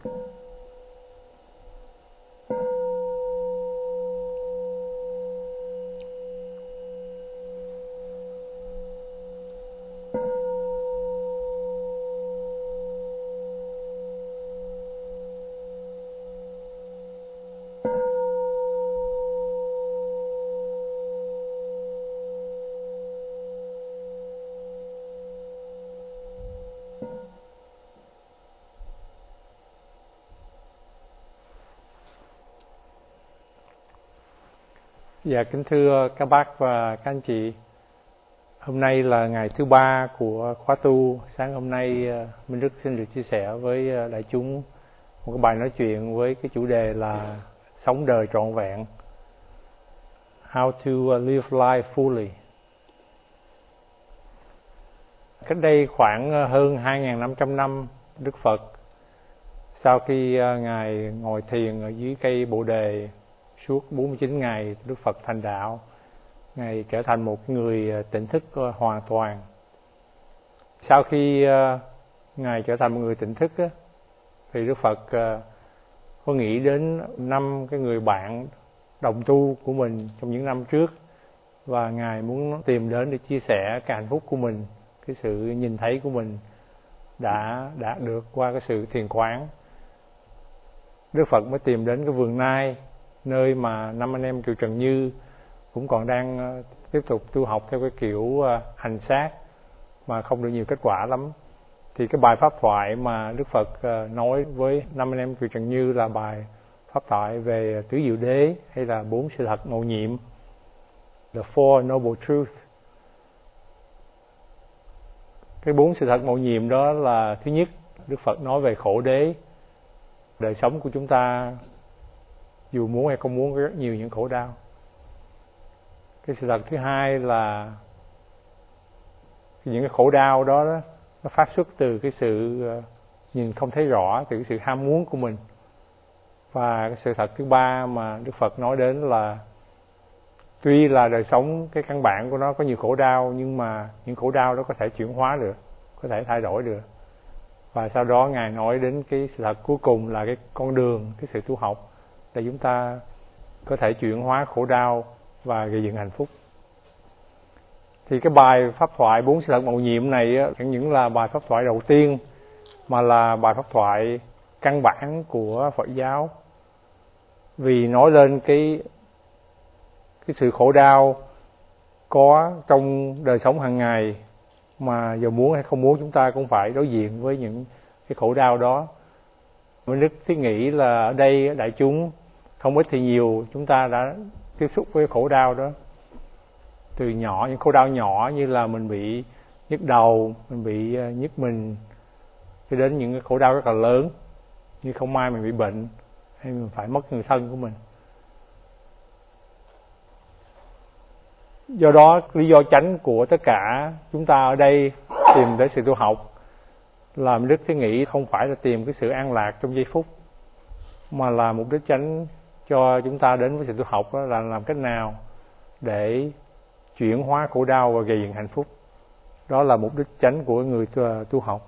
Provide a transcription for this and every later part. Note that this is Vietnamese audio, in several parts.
Dạ, kính thưa các bác và các anh chị, hôm nay là ngày thứ 3 của khóa tu. Sáng hôm nay Minh Đức xin được chia sẻ với đại chúng một cái bài nói chuyện với cái chủ đề là sống đời trọn vẹn, How to live life fully. Cách đây khoảng hơn 2.500 năm, Đức Phật sau khi Ngài ngồi thiền ở dưới cây Bồ Đề suốt 49 ngày, Đức Phật thành đạo. Ngài trở thành một người tỉnh thức hoàn toàn. Sau khi Ngài trở thành một người tỉnh thức thì Đức Phật có nghĩ đến 5 cái người bạn đồng tu của mình trong những năm trước, và Ngài muốn tìm đến để chia sẻ cái hạnh phúc của mình, cái sự nhìn thấy của mình đã được qua cái sự thiền quán. Đức Phật mới tìm đến cái vườn Nai, nơi mà 5 anh em Kiều Trần Như cũng còn đang tiếp tục tu học theo cái kiểu hành xác mà không được nhiều kết quả lắm. Thì cái bài pháp thoại mà Đức Phật nói với 5 anh em Kiều Trần Như là bài pháp thoại về tứ diệu đế, hay là 4 sự thật mầu nhiệm, The Four Noble Truths. Cái 4 sự thật mầu nhiệm đó là: thứ nhất, Đức Phật nói về khổ đế. Đời sống của chúng ta dù muốn hay không muốn có rất nhiều những khổ đau. Cái sự thật thứ hai là những cái khổ đau đó nó phát xuất từ cái sự nhìn không thấy rõ, từ cái sự ham muốn của mình. Và cái sự thật thứ ba mà Đức Phật nói đến là tuy là đời sống cái căn bản của nó có nhiều khổ đau, nhưng mà những khổ đau đó có thể chuyển hóa được, có thể thay đổi được. Và sau đó Ngài nói đến cái sự thật cuối cùng là cái con đường, cái sự tu học để chúng ta có thể chuyển hóa khổ đau và gây dựng hạnh phúc. Thì cái bài pháp thoại 4 sự thật mầu nhiệm này chẳng những là bài pháp thoại đầu tiên, mà là bài pháp thoại căn bản của Phật giáo. Vì nói lên cái sự khổ đau có trong đời sống hàng ngày, mà dù muốn hay không muốn chúng ta cũng phải đối diện với những cái khổ đau đó. Minh Đức thiết nghĩ là ở đây đại chúng không ít thì nhiều chúng ta đã tiếp xúc với khổ đau đó. Từ nhỏ, những khổ đau nhỏ như là mình bị nhức đầu, mình bị nhức mình, cho đến những cái khổ đau rất là lớn như không may mình bị bệnh, hay mình phải mất người thân của mình. Do đó, lý do chánh của tất cả chúng ta ở đây tìm đến sự tu học là Minh Đức thiết nghĩ không phải là tìm cái sự an lạc trong giây phút, mà là mục đích chánh cho chúng ta đến với sự tu học đó là làm cách nào để chuyển hóa khổ đau và gây dựng hạnh phúc. Đó là mục đích chánh của người tu học.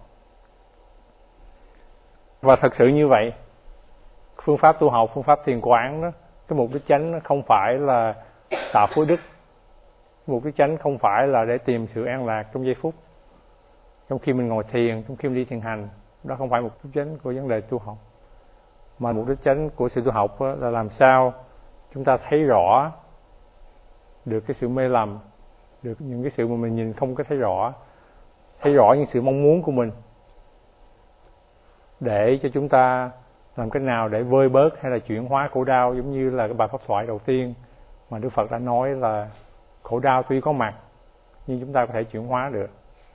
Và thật sự như vậy, phương pháp tu học, phương pháp thiền quán đó, cái mục đích chánh nó không phải là tạo phước đức. Mục đích chánh không phải là để tìm sự an lạc trong giây phút, trong khi mình ngồi thiền, trong khi mình đi thiền hành. Đó không phải mục đích chánh của vấn đề tu học. Mà mục đích chánh của sự tu học là làm sao chúng ta thấy rõ được cái sự mê lầm, được những cái sự mà mình nhìn không có thấy rõ những sự mong muốn của mình, để cho chúng ta làm cách nào để vơi bớt hay là chuyển hóa khổ đau. Giống như là cái bài pháp thoại đầu tiên mà Đức Phật đã nói là khổ đau tuy có mặt nhưng chúng ta có thể chuyển hóa được.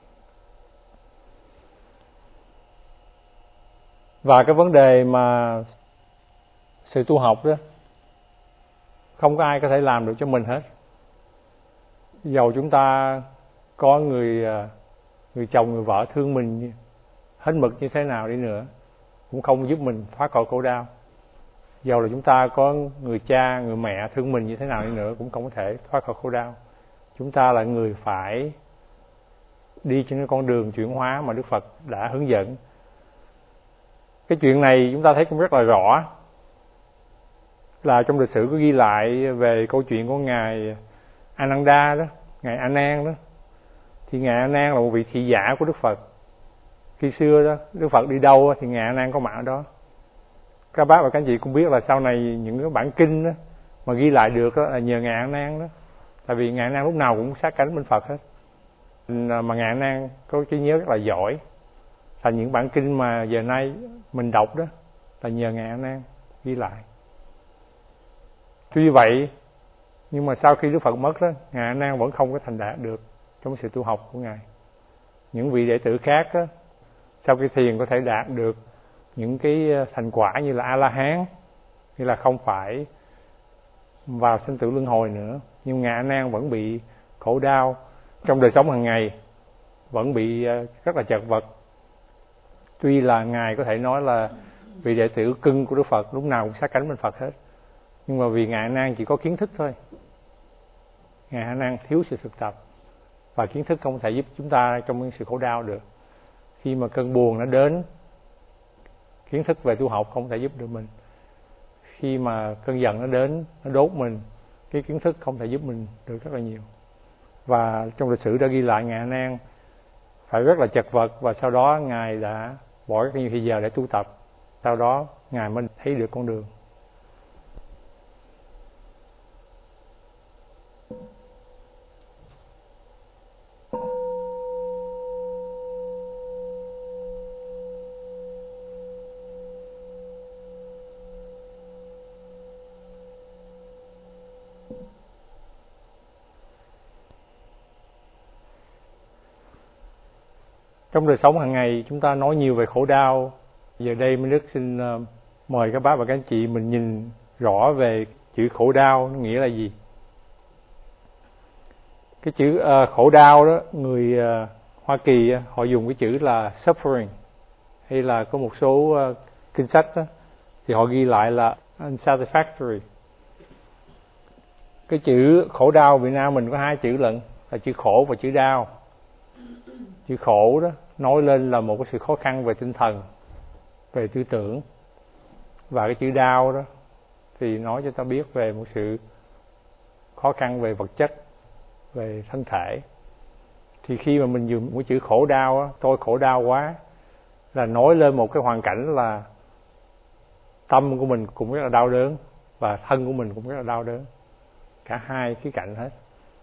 Và cái vấn đề mà sự tu học đó, không có ai có thể làm được cho mình hết. Dầu chúng ta có người chồng, người vợ thương mình hết mực như thế nào đi nữa, cũng không giúp mình thoát khỏi khổ đau. Dầu là chúng ta có người cha, người mẹ thương mình như thế nào đi nữa, cũng không có thể thoát khỏi khổ đau. Chúng ta là người phải đi trên cái con đường chuyển hóa mà Đức Phật đã hướng dẫn. Cái chuyện này chúng ta thấy cũng rất là rõ, là trong lịch sử có ghi lại về câu chuyện của ngài Ananda đó, ngài A Nan đó. Thì ngài A Nan là một vị thị giả của Đức Phật. Khi xưa đó, Đức Phật đi đâu thì ngài A Nan có mặt ở đó. Các bác và các anh chị cũng biết là sau này những cái bản kinh đó mà ghi lại được đó là nhờ ngài A Nan đó. Tại vì ngài A Nan lúc nào cũng sát cánh bên Phật hết. Mà ngài A Nan có trí nhớ rất là giỏi. Là những bản kinh mà giờ nay mình đọc đó là nhờ ngài A Nan ghi lại. Tuy vậy, nhưng mà sau khi Đức Phật mất đó, ngài A Nan vẫn không có thành đạt được trong sự tu học của ngài. Những vị đệ tử khác đó, sau khi thiền có thể đạt được những cái thành quả như là A-la-hán, như là không phải vào sinh tử luân hồi nữa. Nhưng ngài A Nan vẫn bị khổ đau trong đời sống hàng ngày, vẫn bị rất là chật vật. Tuy là ngài có thể nói là vị đệ tử cưng của Đức Phật, lúc nào cũng sát cánh bên Phật hết, nhưng mà vì ngài A Nan chỉ có kiến thức thôi. Ngài A Nan thiếu sự thực tập, và kiến thức không thể giúp chúng ta trong những sự khổ đau được. Khi mà cơn buồn nó đến, kiến thức về tu học không thể giúp được mình. Khi mà cơn giận nó đến, nó đốt mình, cái kiến thức không thể giúp mình được rất là nhiều. Và trong lịch sử đã ghi lại ngài A Nan phải rất là chật vật, và sau đó ngài đã bỏ rất nhiều thời giờ để tu tập. Sau đó ngài mới thấy được con đường. Trong đời sống hàng ngày chúng ta nói nhiều về khổ đau. Giờ đây Minh Đức xin mời các bác và các anh chị mình nhìn rõ về chữ khổ đau nó nghĩa là gì. Cái chữ khổ đau đó, người Hoa Kỳ họ dùng cái chữ là suffering, hay là có một số kinh sách đó, thì họ ghi lại là unsatisfactory. Cái chữ khổ đau Việt Nam mình có hai chữ lận, là chữ khổ và chữ đau. Chữ khổ đó nói lên là một cái sự khó khăn về tinh thần, về tư tưởng. Và cái chữ đau đó thì nói cho ta biết về một sự khó khăn về vật chất, về thân thể. Thì khi mà mình dùng cái chữ khổ đau đó, tôi khổ đau quá, là nói lên một cái hoàn cảnh là tâm của mình cũng rất là đau đớn, và thân của mình cũng rất là đau đớn. Cả hai khía cạnh hết.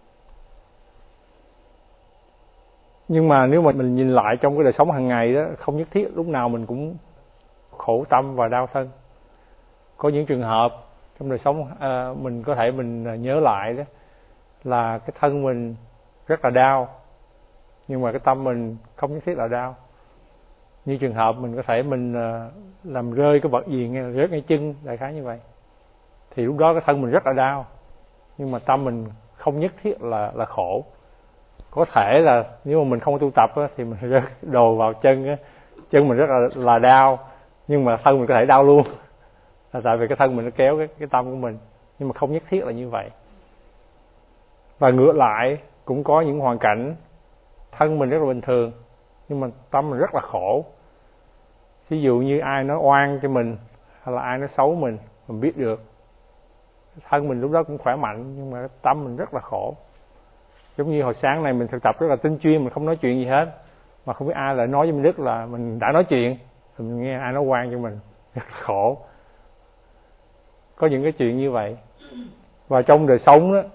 Nhưng mà nếu mà mình nhìn lại trong cái đời sống hàng ngày đó, không nhất thiết lúc nào mình cũng khổ tâm và đau thân. Có những trường hợp trong đời sống mình có thể mình nhớ lại đó, là cái thân mình rất là đau, nhưng mà cái tâm mình không nhất thiết là đau. Như trường hợp mình có thể mình làm rơi cái vật gì, nghe rớt ngay chân, đại khái như vậy, thì lúc đó cái thân mình rất là đau, nhưng mà tâm mình không nhất thiết là khổ. Có thể là nếu mà mình không tu tập á, thì mình rớt đồ vào chân á, chân mình rất là đau, nhưng mà thân mình có thể đau luôn, là tại vì cái thân mình nó kéo cái tâm của mình. Nhưng mà không nhất thiết là như vậy. Và ngược lại cũng có những hoàn cảnh thân mình rất là bình thường, nhưng mà tâm mình rất là khổ. Ví dụ như ai nói oan cho mình, hay là ai nói xấu mình biết được, thân mình lúc đó cũng khỏe mạnh, nhưng mà tâm mình rất là khổ. Giống như hồi sáng này mình thực tập rất là tinh chuyên, mình không nói chuyện gì hết, mà không biết ai lại nói với mình Đức là mình đã nói chuyện, thì mình nghe ai nói oan cho mình, rất là khổ. Có những cái chuyện như vậy. Và trong đời sống đó,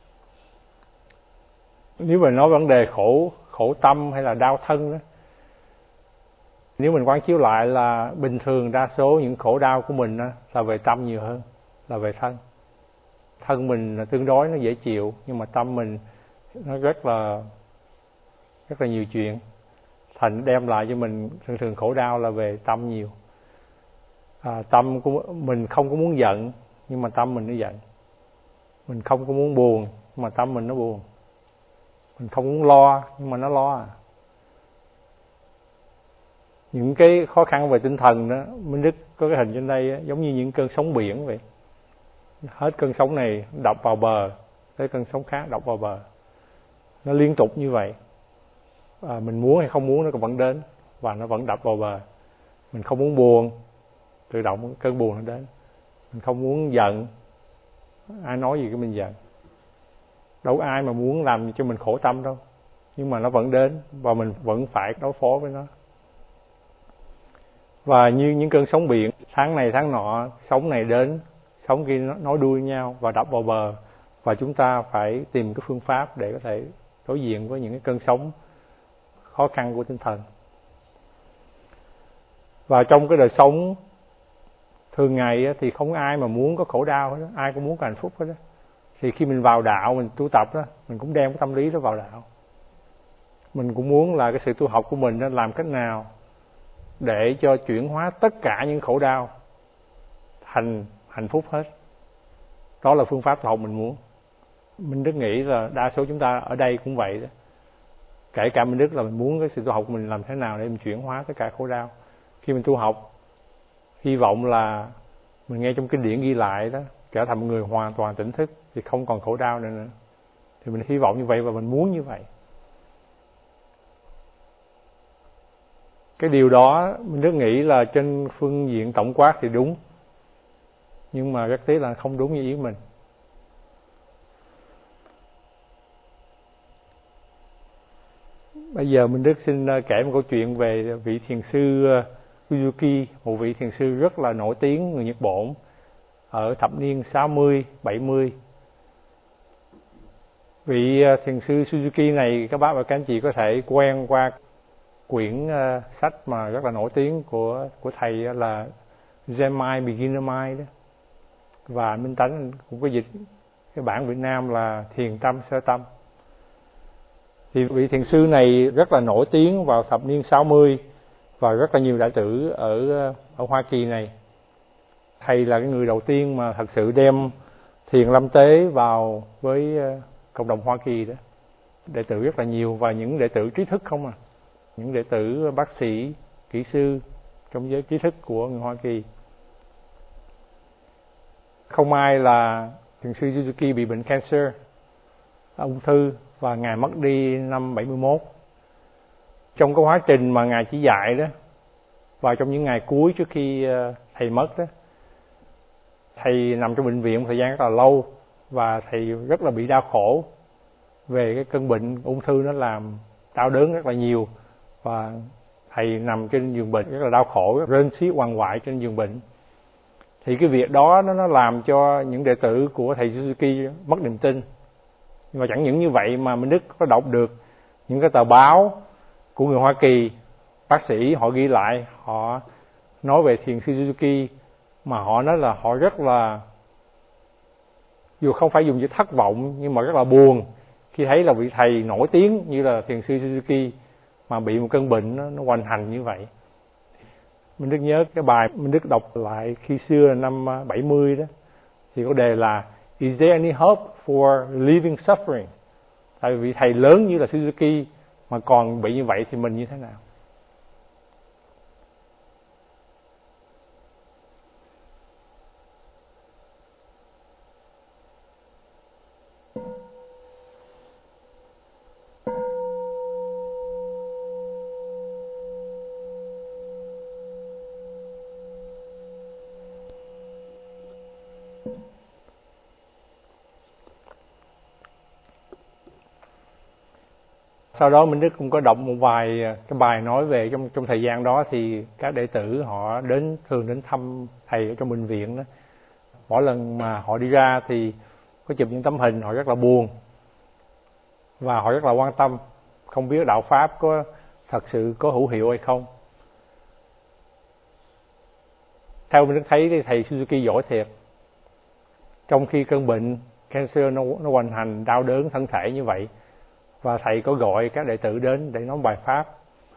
nếu mình nói vấn đề khổ tâm hay là đau thân đó, nếu mình quán chiếu lại là bình thường đa số những khổ đau của mình đó, là về tâm nhiều hơn là về thân. Thân mình là tương đối nó dễ chịu, nhưng mà tâm mình nó rất là nhiều chuyện, thành đem lại cho mình thường khổ đau là về tâm nhiều. Tâm của mình không có muốn giận, nhưng mà tâm mình nó giận. Mình không có muốn buồn, nhưng mà tâm mình nó buồn. Mình không muốn lo, nhưng mà nó lo. Những cái khó khăn về tinh thần đó, Minh Đức có cái hình trên đây giống như những cơn sóng biển vậy. Hết cơn sóng này đập vào bờ, tới cơn sóng khác đập vào bờ. Nó liên tục như vậy. Mình muốn hay không muốn nó vẫn đến, và nó vẫn đập vào bờ. Mình không muốn buồn, tự động cơn buồn nó đến. Mình không muốn giận, ai nói gì cái mình giận. Đâu ai mà muốn làm cho mình khổ tâm đâu, nhưng mà nó vẫn đến và mình vẫn phải đối phó với nó. Và như những cơn sóng biển, tháng này tháng nọ, sóng này đến, sóng kia nó nối đuôi nhau và đập vào bờ, và chúng ta phải tìm cái phương pháp để có thể đối diện với những cái cơn sóng khó khăn của tinh thần. Và trong cái đời sống thường ngày thì không ai mà muốn có khổ đau hết đó, ai cũng muốn có hạnh phúc hết đó. Thì khi mình vào đạo, mình tu tập đó, mình cũng đem cái tâm lý đó vào đạo. Mình cũng muốn là cái sự tu học của mình đó, làm cách nào để cho chuyển hóa tất cả những khổ đau thành hạnh phúc hết. Đó là phương pháp tu học mình muốn. Minh Đức nghĩ là đa số chúng ta ở đây cũng vậy đó. Kể cả Minh Đức là mình muốn cái sự tu học của mình làm thế nào để mình chuyển hóa tất cả khổ đau. Khi mình tu học, hy vọng là mình nghe trong kinh điển ghi lại đó, trở thành một người hoàn toàn tỉnh thức thì không còn khổ đau nữa. Thì mình hy vọng như vậy và mình muốn như vậy. Cái điều đó Minh Đức nghĩ là trên phương diện tổng quát thì đúng, nhưng mà rất tiếc là không đúng như ý mình. Bây giờ Minh Đức xin kể một câu chuyện về vị thiền sư Suzuki, một vị thiền sư rất là nổi tiếng người Nhật Bản ở thập niên 60, 70. Vị thiền sư Suzuki này các bác và các anh chị có thể quen qua quyển sách mà rất là nổi tiếng của thầy là Zen Mind, Beginner Mind đó. Và Minh Tánh cũng có dịch cái bản Việt Nam là Thiền Tâm, Sơ Tâm. Thì vị thiền sư này rất là nổi tiếng vào thập niên 60 và rất là nhiều đại tử ở Hoa Kỳ này. Thầy là cái người đầu tiên mà thật sự đem thiền lâm tế vào với cộng đồng Hoa Kỳ đó. Đệ tử rất là nhiều và những đệ tử trí thức không à. Những đệ tử bác sĩ, kỹ sư trong giới trí thức của người Hoa Kỳ. Không may là thiền sư Suzuki bị bệnh cancer, ung thư, và Ngài mất đi năm 71. Trong cái quá trình mà Ngài chỉ dạy đó, và trong những ngày cuối trước khi thầy mất đó, thầy nằm trong bệnh viện một thời gian rất là lâu và thầy rất là bị đau khổ về cái cơn bệnh ung thư, nó làm đau đớn rất là nhiều và thầy nằm trên giường bệnh rất là đau khổ, rên xiết quằn quại trên giường bệnh. Thì cái việc đó nó làm cho những đệ tử của thầy Suzuki mất niềm tin. Nhưng mà chẳng những như vậy mà Minh Đức có đọc được những cái tờ báo của người Hoa Kỳ, bác sĩ họ ghi lại, họ nói về thiền sư Suzuki mà họ nói là họ rất là, dù không phải dùng chữ thất vọng nhưng mà rất là buồn khi thấy là vị thầy nổi tiếng như là thiền sư Suzuki mà bị một cơn bệnh nó hoành hành như vậy. Minh Đức nhớ cái bài Minh Đức đọc lại khi xưa năm 70 đó, thì có đề là Is there any hope for relieving suffering? Tại vì thầy lớn như là Suzuki mà còn bị như vậy thì mình như thế nào? Sau đó Minh Đức cũng có đọc một vài cái bài nói về trong thời gian đó thì các đệ tử họ thường đến thăm thầy ở trong bệnh viện đó. Mỗi lần mà họ đi ra thì có chụp những tấm hình, họ rất là buồn và họ rất là quan tâm, không biết đạo pháp có thật sự có hữu hiệu hay không. Theo Minh Đức thấy thì thầy Suzuki giỏi thiệt. Trong khi cơn bệnh cancer nó hoành hành đau đớn thân thể như vậy, và thầy có gọi các đệ tử đến để nói bài pháp.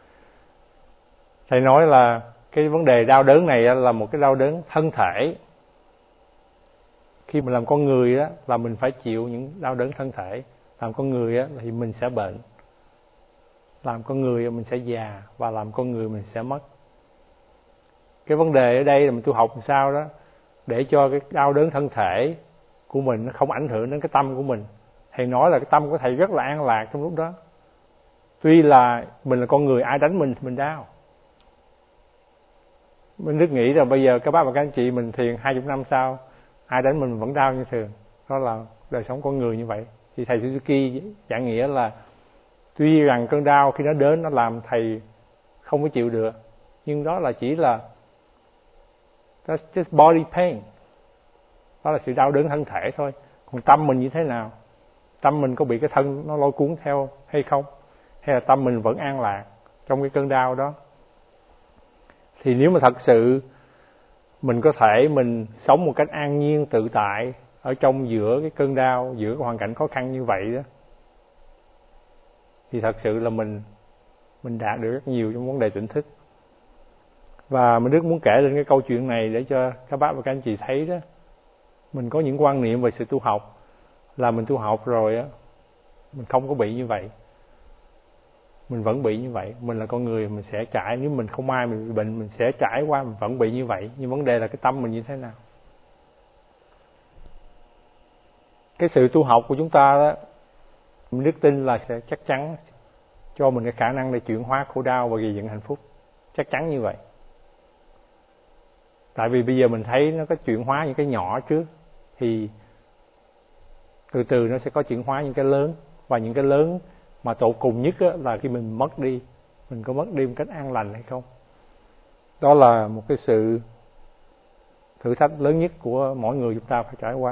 Thầy nói là cái vấn đề đau đớn này là một cái đau đớn thân thể. Khi mình làm con người đó, là mình phải chịu những đau đớn thân thể. Làm con người đó, thì mình sẽ bệnh. Làm con người mình sẽ già, và làm con người mình sẽ mất. Cái vấn đề ở đây là mình tu học làm sao đó để cho cái đau đớn thân thể của mình nó không ảnh hưởng đến cái tâm của mình. Thầy nói là cái tâm của thầy rất là an lạc trong lúc đó. Tuy là mình là con người, ai đánh mình thì mình đau. Mình rất nghĩ là bây giờ các bác và các anh chị mình thiền 20 năm sau, ai đến mình vẫn đau như thường. Đó là đời sống con người như vậy. Thì thầy Suzuki giảng nghĩa là tuy rằng cơn đau khi nó đến nó làm thầy không có chịu được, nhưng đó là chỉ là that's just body pain, đó là sự đau đớn thân thể thôi. Còn tâm mình như thế nào? Tâm mình có bị cái thân nó lôi cuốn theo hay không? Hay là tâm mình vẫn an lạc trong cái cơn đau đó? Thì nếu mà thật sự mình có thể mình sống một cách an nhiên tự tại ở trong giữa cái cơn đau, giữa cái hoàn cảnh khó khăn như vậy đó, thì thật sự là mình đạt được rất nhiều trong vấn đề tỉnh thức. Và mình rất muốn kể lên cái câu chuyện này để cho các bác và các anh chị thấy đó, mình có những quan niệm về sự tu học là mình tu học rồi á, mình không có bị như vậy. Mình vẫn bị như vậy. Mình là con người, mình sẽ trải, nếu mình không ai mình bị bệnh, mình sẽ trải qua, mình vẫn bị như vậy. Nhưng vấn đề là cái tâm mình như thế nào. Cái sự tu học của chúng ta đó, mình đức tin là sẽ chắc chắn cho mình cái khả năng để chuyển hóa khổ đau và gây dựng hạnh phúc. Chắc chắn như vậy. Tại vì bây giờ mình thấy nó có chuyển hóa những cái nhỏ trước, thì từ từ nó sẽ có chuyển hóa những cái lớn. Và những cái lớn mà tột cùng nhất là khi mình mất đi, mình có mất đi một cách an lành hay không. Đó là một cái sự thử thách lớn nhất của mỗi người chúng ta phải trải qua.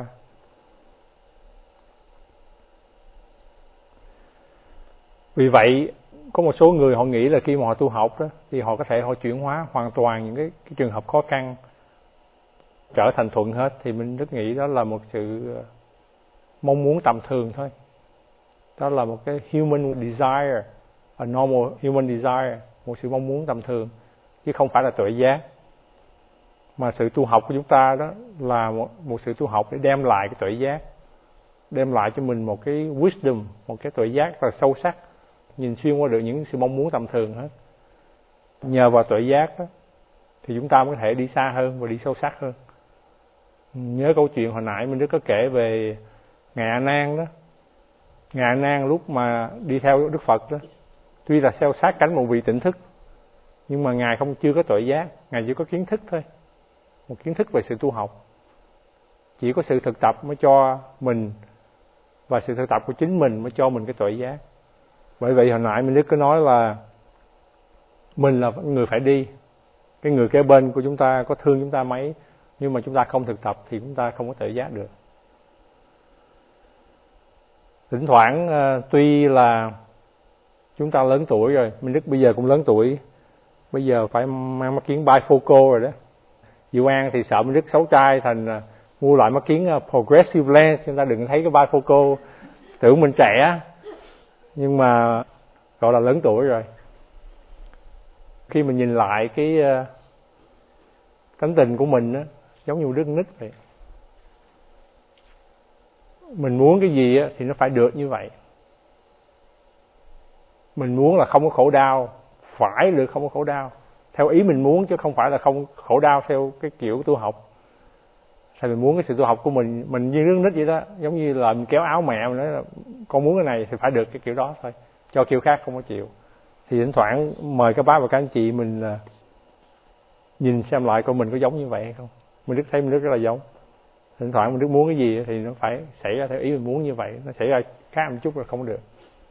Vì vậy có một số người họ nghĩ là khi mà họ tu học đó, thì họ có thể họ chuyển hóa hoàn toàn những cái trường hợp khó khăn trở thành thuận hết. Thì mình rất nghĩ đó là một sự mong muốn tầm thường thôi. Đó là một cái human desire, a normal human desire, một sự mong muốn tầm thường, chứ không phải là tuệ giác. Mà sự tu học của chúng ta đó là một sự tu học để đem lại cái tuệ giác, đem lại cho mình một cái wisdom, một cái tuệ giác rất là sâu sắc, nhìn xuyên qua được những sự mong muốn tầm thường hết. Nhờ vào tuệ giác đó, thì chúng ta mới có thể đi xa hơn và đi sâu sắc hơn. Nhớ câu chuyện hồi nãy mình có kể về Ngài A Nan đó. Ngài A Nan lúc mà đi theo Đức Phật đó, tuy là theo sát cánh một vị tỉnh thức, nhưng mà Ngài chưa có tuệ giác, Ngài chỉ có kiến thức thôi, một kiến thức về sự tu học. Chỉ có sự thực tập mới cho mình, và sự thực tập của chính mình mới cho mình cái tuệ giác. Bởi vậy hồi nãy mình có nói là mình là người phải đi. Cái người kế bên của chúng ta có thương chúng ta mấy, nhưng mà chúng ta không thực tập thì chúng ta không có tuệ giác được. Thỉnh thoảng tuy là chúng ta lớn tuổi rồi, Minh Đức bây giờ cũng lớn tuổi, bây giờ phải mang mắt kiến bifocal rồi đó. Diệu An thì sợ Minh Đức xấu trai thành mua loại mắt kiến progressive lens, chúng ta đừng thấy cái bifocal tưởng mình trẻ, nhưng mà gọi là lớn tuổi rồi. Khi mình nhìn lại cái tánh tình của mình á, giống như đứa nít vậy. Mình muốn cái gì á thì nó phải được như vậy. Mình muốn là không có khổ đau, phải được không có khổ đau theo ý mình muốn, chứ không phải là không khổ đau theo cái kiểu tu học. Thì mình muốn cái sự tu học của mình như đứa nít vậy đó, giống như là mình kéo áo mẹ, mình nói là con muốn cái này thì phải được cái kiểu đó thôi, cho kiểu khác không có chịu. Thì thỉnh thoảng mời các bác và các anh chị mình nhìn xem lại coi mình có giống như vậy hay không. Mình thấy mình rất là giống. Thỉnh thoảng mình muốn cái gì thì nó phải xảy ra theo ý mình muốn như vậy, nó xảy ra khác một chút là không được.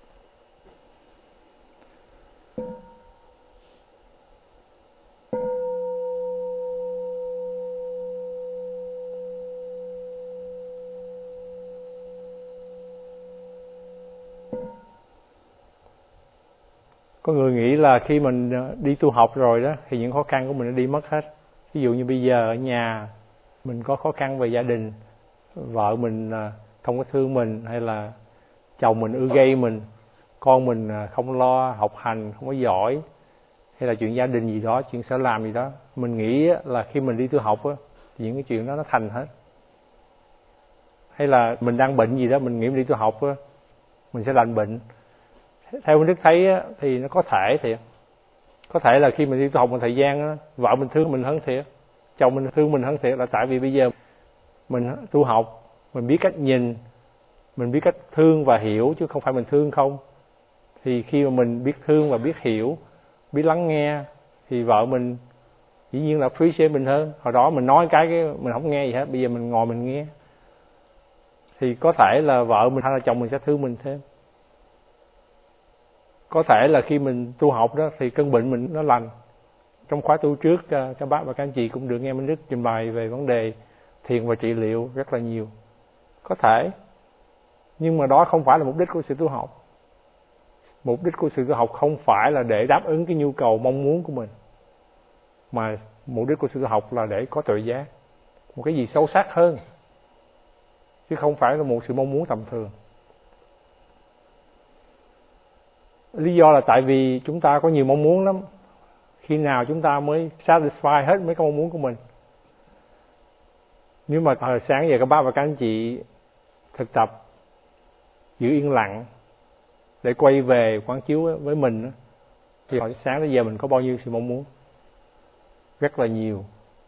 Có người nghĩ là khi mình đi tu học rồi đó thì những khó khăn của mình nó đi mất hết. Ví dụ như bây giờ ở nhà mình có khó khăn về gia đình, vợ mình không có thương mình, hay là chồng mình ưa gây mình, con mình không lo học hành, không có giỏi, hay là chuyện gia đình gì đó, chuyện sở làm gì đó. Mình nghĩ là khi mình đi tu học thì những cái chuyện đó nó thành hết. Hay là mình đang bệnh gì đó, mình nghĩ mình đi tu học mình sẽ lành bệnh. Theo mình Đức thấy thì nó có thể thiệt. Có thể là khi mình đi tu học một thời gian vợ mình thương mình hơn thiệt, chồng mình thương mình hơn thiệt, là tại vì bây giờ mình tu học, mình biết cách nhìn, mình biết cách thương và hiểu, chứ không phải mình thương không. Thì khi mà mình biết thương và biết hiểu, biết lắng nghe, thì vợ mình Dĩ nhiên là appreciate mình hơn. Hồi đó mình nói cái mình không nghe gì hết, bây giờ mình ngồi mình nghe, thì có thể là vợ mình hay là chồng mình sẽ thương mình thêm. Có thể là khi mình tu học đó thì cơn bệnh mình nó lành. Trong khóa tu trước, các bác và các anh chị cũng được nghe Minh Đức trình bày về vấn đề thiền và trị liệu rất là nhiều. Có thể, nhưng mà đó không phải là mục đích của sự tu học. Mục đích của sự tu học không phải là để đáp ứng cái nhu cầu mong muốn của mình, mà mục đích của sự tu học là để có tuệ giác, một cái gì sâu sắc hơn, chứ không phải là một sự mong muốn tầm thường. Lý do là tại vì chúng ta có nhiều mong muốn lắm. Khi nào chúng ta mới satisfy hết mấy cái mong muốn của mình? Nếu mà hồi sáng giờ các bác và các anh chị thực tập giữ yên lặng để quay về quán chiếu với mình, thì hồi sáng tới giờ mình có bao nhiêu sự mong muốn? Rất là nhiều.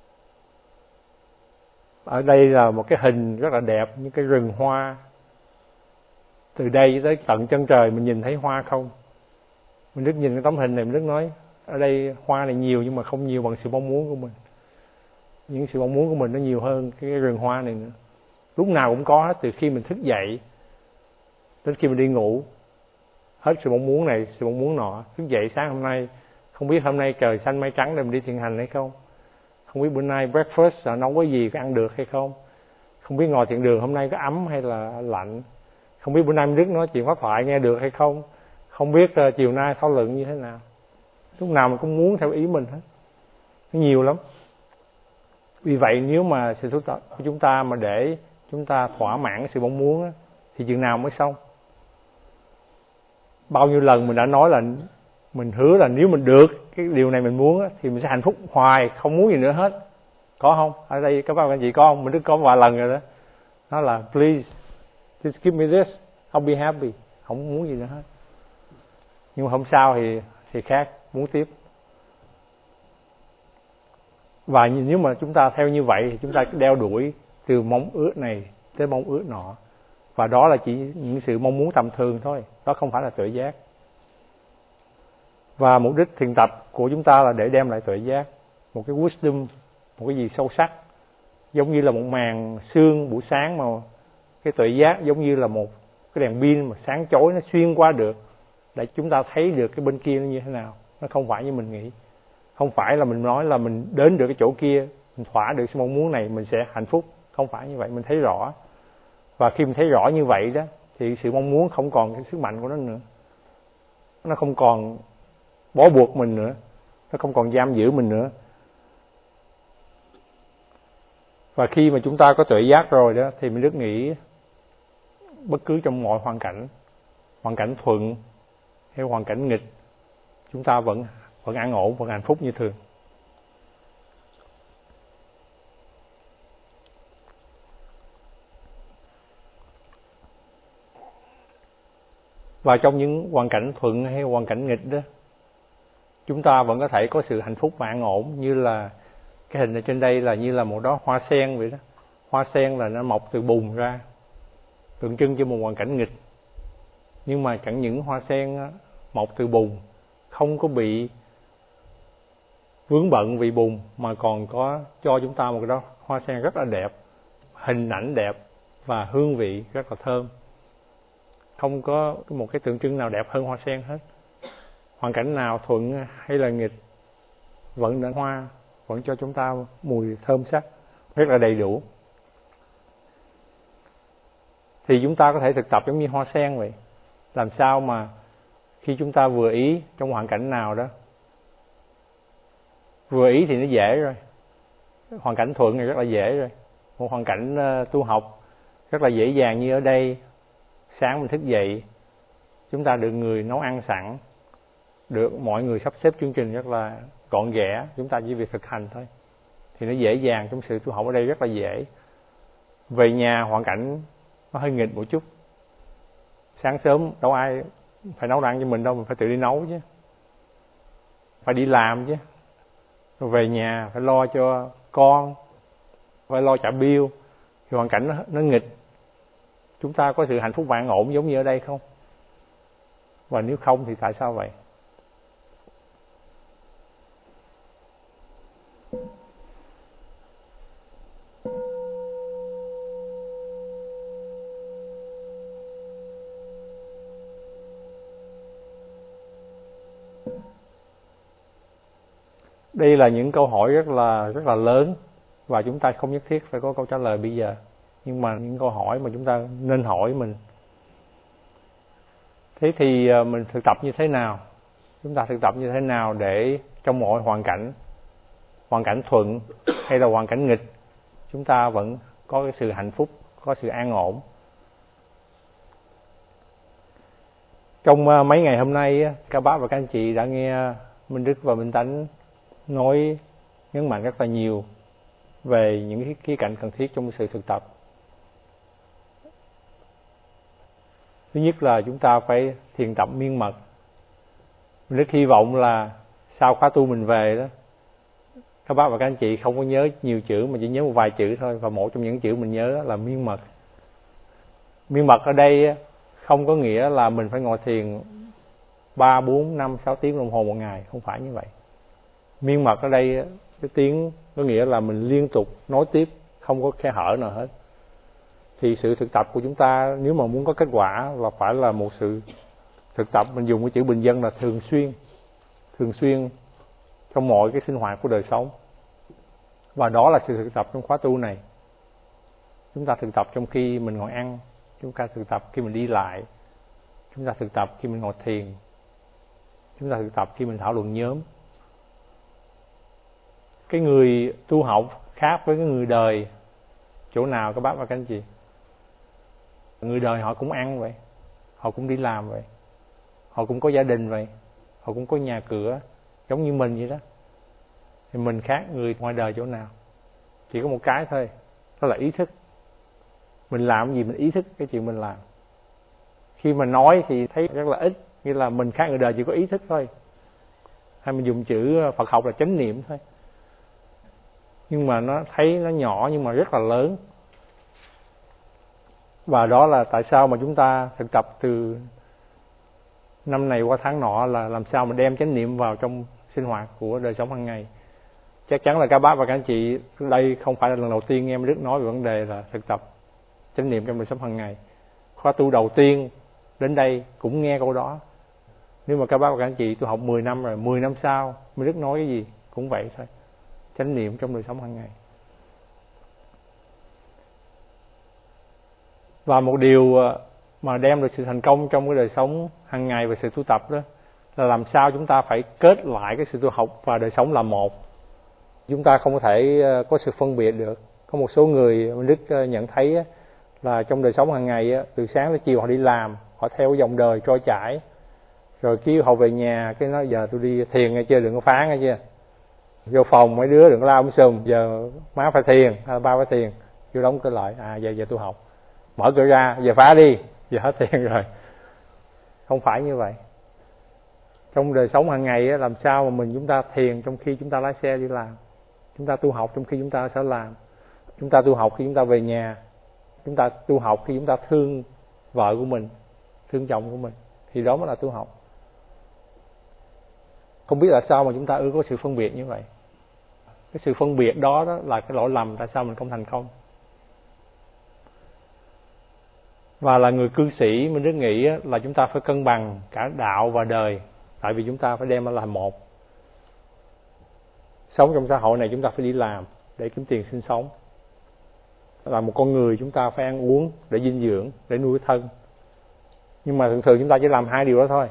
Ở đây là một cái hình rất là đẹp, những cái rừng hoa. Từ đây tới tận chân trời mình nhìn thấy hoa không? Mình Đức nhìn cái tấm hình này, mình Đức nói ở đây hoa này nhiều nhưng mà không nhiều bằng sự mong muốn của mình. Những sự mong muốn của mình nó nhiều hơn cái rừng hoa này nữa. Lúc nào cũng có hết, từ khi mình thức dậy đến khi mình đi ngủ. Hết sự mong muốn này, sự mong muốn nọ. Thức dậy sáng hôm nay, không biết hôm nay trời xanh mây trắng để mình đi thiền hành hay không? Không biết bữa nay breakfast nấu cái gì, có ăn được hay không? Không biết ngồi thiền đường hôm nay có ấm hay là lạnh? Không biết bữa nay Minh Đức nói chuyện pháp thoại nghe được hay không? Không biết chiều nay thảo luận như thế nào? Lúc nào mình cũng muốn theo ý mình hết. Nó nhiều lắm. Vì vậy nếu mà sự tu tập của chúng ta mà để chúng ta thỏa mãn sự mong muốn thì chừng nào mới xong? Bao nhiêu lần mình đã nói là mình hứa là nếu mình được cái điều này mình muốn thì mình sẽ hạnh phúc hoài, không muốn gì nữa hết. Có không? Ở đây các bạn anh chị có không? Mình Đức có vài lần rồi đó. Nó là please just give me this, I'll be happy. Không muốn gì nữa hết. Nhưng mà hôm sau thì khác, muốn tiếp. Và nếu mà chúng ta theo như vậy thì chúng ta đeo đuổi từ mong ước này tới mong ước nọ. Và đó là chỉ những sự mong muốn tầm thường thôi. Đó không phải là tuệ giác. Và mục đích thiền tập của chúng ta là để đem lại tuệ giác. Một cái wisdom, một cái gì sâu sắc. Giống như là một màn sương buổi sáng mà cái tuệ giác giống như là một cái đèn pin mà sáng chói, nó xuyên qua được để chúng ta thấy được cái bên kia nó như thế nào. Nó không phải như mình nghĩ. Không phải là mình nói là mình đến được cái chỗ kia, mình thỏa được sự mong muốn này mình sẽ hạnh phúc. Không phải như vậy, mình thấy rõ. Và khi mình thấy rõ như vậy đó thì sự mong muốn không còn cái sức mạnh của nó nữa. Nó không còn bó buộc mình nữa. Nó không còn giam giữ mình nữa. Và khi mà chúng ta có tuệ giác rồi đó thì mình rất nghĩ bất cứ trong mọi hoàn cảnh thuận hay hoàn cảnh nghịch, chúng ta vẫn an ổn, vẫn hạnh phúc như thường. Và trong những hoàn cảnh thuận hay hoàn cảnh nghịch đó, chúng ta vẫn có thể có sự hạnh phúc và an ổn. Như là cái hình ở trên đây là như là một đóa hoa sen vậy đó. Hoa sen là nó mọc từ bùn ra, tượng trưng cho một hoàn cảnh nghịch. Nhưng mà chẳng những hoa sen mọc từ bùn không có bị vướng bận vì bùn, mà còn có cho chúng ta một cái đó hoa sen rất là đẹp, hình ảnh đẹp và hương vị rất là thơm. Không có một cái tượng trưng nào đẹp hơn hoa sen hết. Hoàn cảnh nào thuận hay là nghịch, vẫn là hoa, vẫn cho chúng ta mùi thơm sắc rất là đầy đủ. Thì chúng ta có thể thực tập giống như hoa sen vậy. Làm sao mà khi chúng ta vừa ý trong hoàn cảnh nào đó, vừa ý thì nó dễ rồi. Hoàn cảnh thuận thì rất là dễ rồi. Một hoàn cảnh tu học rất là dễ dàng như ở đây. Sáng mình thức dậy, chúng ta được người nấu ăn sẵn, được mọi người sắp xếp chương trình rất là gọn ghẽ, chúng ta chỉ việc thực hành thôi. Thì nó dễ dàng, trong sự tu học ở đây rất là dễ. Về nhà hoàn cảnh nó hơi nghịch một chút. Sáng sớm đâu ai phải nấu ăn cho mình đâu, mình phải tự đi nấu chứ. Phải đi làm chứ. Rồi về nhà phải lo cho con, phải lo trả bill. Thì hoàn cảnh nó nghịch. Chúng ta có sự hạnh phúc và an ổn giống như ở đây không? Và nếu không thì tại sao vậy? Đây là những câu hỏi rất là lớn và chúng ta không nhất thiết phải có câu trả lời bây giờ, nhưng mà những câu hỏi mà chúng ta nên hỏi mình. Thế thì mình thực tập như thế nào? Chúng ta thực tập như thế nào để trong mọi hoàn cảnh thuận hay là hoàn cảnh nghịch, chúng ta vẫn có cái sự hạnh phúc, có sự an ổn. Trong mấy ngày hôm nay, các bác và các anh chị đã nghe Minh Đức và Minh Tánh nói nhấn mạnh rất là nhiều về những cái khía cạnh cần thiết trong sự thực tập. Thứ nhất là chúng ta phải thiền tập miên mật. Mình rất hy vọng là sau khóa tu mình về đó, các bác và các anh chị không có nhớ nhiều chữ mà chỉ nhớ một vài chữ thôi, và một trong những chữ mình nhớ là miên mật. Miên mật ở đây không có nghĩa là mình phải ngồi thiền 3, 4, 5, 6 tiếng đồng hồ một ngày, không phải như vậy. Miên mật ở đây cái tiếng có nghĩa là mình liên tục nói tiếp, không có khe hở nào hết. Thì sự thực tập của chúng ta nếu mà muốn có kết quả là phải là một sự thực tập, mình dùng cái chữ bình dân là thường xuyên trong mọi cái sinh hoạt của đời sống. Và đó là sự thực tập trong khóa tu này. Chúng ta thực tập trong khi mình ngồi ăn, chúng ta thực tập khi mình đi lại, chúng ta thực tập khi mình ngồi thiền, chúng ta thực tập khi mình thảo luận nhóm. Cái người tu học khác với cái người đời chỗ nào các bác và các anh chị? Người đời họ cũng ăn vậy, họ cũng đi làm vậy, họ cũng có gia đình vậy, họ cũng có nhà cửa giống như mình vậy đó. Thì mình khác người ngoài đời chỗ nào? Chỉ có một cái thôi, đó là ý thức. Mình làm gì mình ý thức cái chuyện mình làm. Khi mà nói thì thấy rất là ít, nghĩa là mình khác người đời chỉ có ý thức thôi, hay mình dùng chữ Phật học là chánh niệm thôi. Nhưng mà nó thấy nó nhỏ nhưng mà rất là lớn. Và đó là tại sao mà chúng ta thực tập từ năm này qua tháng nọ, là làm sao mà đem chánh niệm vào trong sinh hoạt của đời sống hàng ngày. Chắc chắn là các bác và các anh chị đây không phải là lần đầu tiên nghe Đức nói về vấn đề là thực tập chánh niệm trong đời sống hàng ngày. Khóa tu đầu tiên đến đây cũng nghe câu đó. Nếu mà các bác và các anh chị tôi học 10 năm rồi, 10 năm sau Đức nói cái gì cũng vậy thôi. Chánh niệm trong đời sống hàng ngày. Và một điều mà đem được sự thành công trong cái đời sống hàng ngày và sự tu tập đó là làm sao chúng ta phải kết lại cái sự tu học và đời sống làm một. Chúng ta không có thể có sự phân biệt được. Có một số người Đức nhận thấy là trong đời sống hàng ngày từ sáng tới chiều họ đi làm, họ theo cái dòng đời trôi chảy, rồi kêu họ về nhà cái nói giờ tôi đi thiền nghe chưa, đừng có phán nghe chưa, vô phòng mấy đứa đừng có lao sùm, giờ má phải thiền hay ba phải thiền, vô đóng cửa lại, giờ tôi học, mở cửa ra giờ phá đi, giờ hết thiền rồi. Không phải như vậy. Trong đời sống hàng ngày làm sao mà chúng ta thiền trong khi chúng ta lái xe đi làm, chúng ta tu học trong khi chúng ta sẽ làm, chúng ta tu học khi chúng ta về nhà, chúng ta tu học khi chúng ta thương vợ của mình, thương chồng của mình, thì đó mới là tu học. Không biết là sao mà chúng ta có sự phân biệt như vậy. Cái sự phân biệt đó là cái lỗi lầm tại sao mình không thành công. Và là người cư sĩ mình rất nghĩ là chúng ta phải cân bằng cả đạo và đời, tại vì chúng ta phải đem nó làm một. Sống trong xã hội này chúng ta phải đi làm để kiếm tiền sinh sống. Là một con người chúng ta phải ăn uống để dinh dưỡng, để nuôi thân. Nhưng mà thường chúng ta chỉ làm hai điều đó thôi.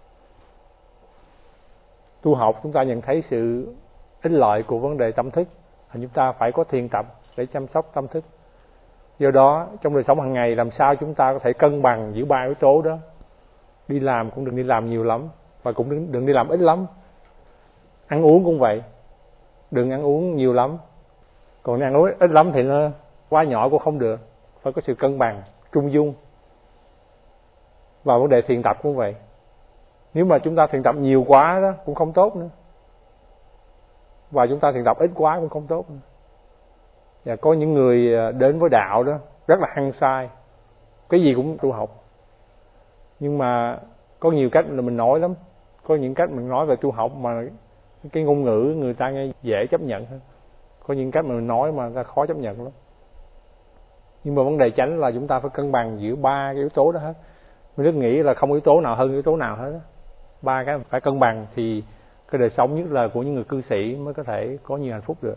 Tu học chúng ta nhận thấy sự ích lợi của vấn đề tâm thức, thì chúng ta phải có thiền tập để chăm sóc tâm thức. Do đó trong đời sống hàng ngày làm sao chúng ta có thể cân bằng giữa ba yếu tố đó. Đi làm cũng đừng đi làm nhiều lắm, và cũng đừng đi làm ít lắm. Ăn uống cũng vậy, đừng ăn uống nhiều lắm, còn ăn uống ít lắm thì nó quá nhỏ cũng không được. Phải có sự cân bằng, trung dung. Và vấn đề thiền tập cũng vậy. Nếu mà chúng ta thiền tập nhiều quá đó cũng không tốt nữa, và chúng ta thiền tập ít quá cũng không tốt nữa. Và có những người đến với đạo đó rất là hăng say, cái gì cũng tu học. Nhưng mà có nhiều cách là mình nói lắm. Có những cách mình nói về tu học mà cái ngôn ngữ người ta nghe dễ chấp nhận hơn. Có những cách mà mình nói mà người ta khó chấp nhận lắm. Nhưng mà vấn đề chánh là chúng ta phải cân bằng giữa ba cái yếu tố đó hết. Mình rất nghĩ là không yếu tố nào hơn yếu tố nào hết. Ba cái phải cân bằng thì cái đời sống nhất là của những người cư sĩ mới có thể có nhiều hạnh phúc được.